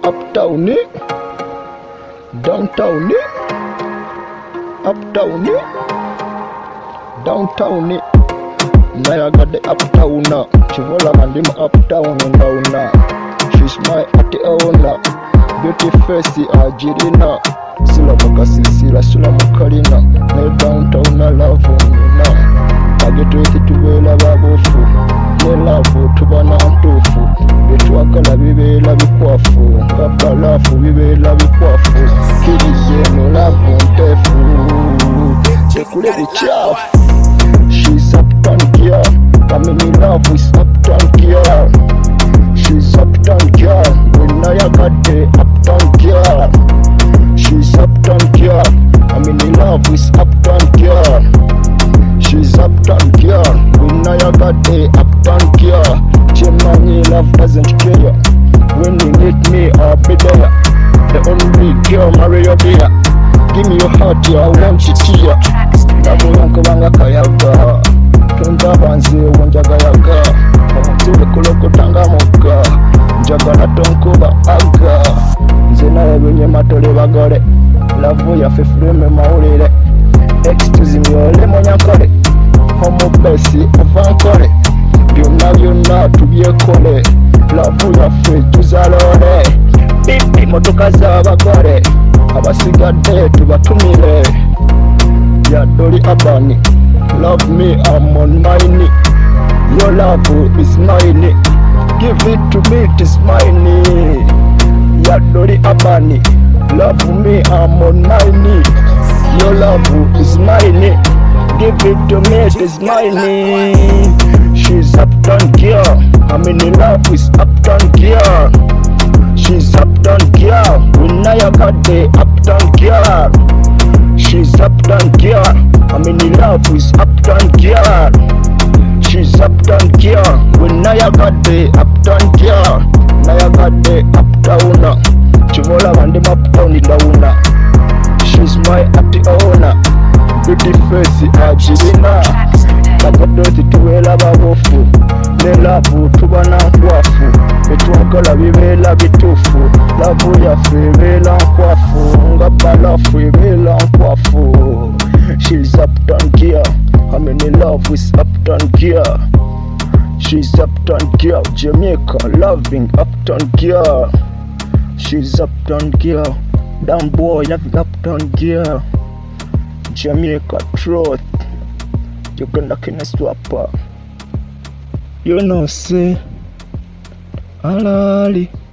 uptown, downtown, uptown, downtown. Nayagadde uptown, Chivola Mandima uptown ndauna. She's my ati owner, beauty face Ajirina. Sila mukasisira sula mukalina, ne downtown love nina. Ageto tubeera babufu, ne love tubana ntuufu. Betwagala bibeera bikwafu, nga balafu bibeera bikwafu. Kiriye no love ntefu, tekule bukyafu. She's uptown girl, I'm in love with uptown girl. She's uptown girl, when I got the uptown girl. She's uptown girl, I'm in love with uptown girl. She's uptown girl, when I got the uptown girl. Gemini love doesn't care, when you need me I'll be there. The only girl marry your dear. Give me your heart, yeah, I want you here. Namuyanko banga kayaga, tunda banze wanjagayaga. Omutuwe kulokotanga muka, njagala tonkuba aga. Nze naye benye matole bagole, lavu yaffe fuleme mawulire. Excuse me ole munyankole, omubesi ovankole. Byonna byonna tubyekole, lavu yaffe tuzalole. Bibi motoka z'abagole, abasigadde tubatumire. Ya Dolly Abani, love me, I'm on mine. Your love is mine. Give it to me, it is mine. Ya Dolly Abani, love me, I'm on mine. Your love is mine. Give it to me, it is mine. She's uptown girl, I'm in love with uptown girl. She's uptown girl, when I got the uptown girl. She's uptown girl, I'm in love with uptown girl. She's uptown girl, when I got the uptown girl. Naya got the uptown, Chivola Mandima uptown dauna. She's my ati owner, beauty face Ajirina. Agadoti tuwela babofu, ne lavu tubana nkwafu. Betwagala bibeera bituufu, lavu yaffe ebeera nkwafu, nga balafu ebeera nkwafu. She's uptown girl, I'm in love with uptown girl. She's uptown girl, Jamaica loving uptown girl. She's uptown girl, damn boy loving uptown girl. Jamaica truth, Uganda can swapper. You know say Alali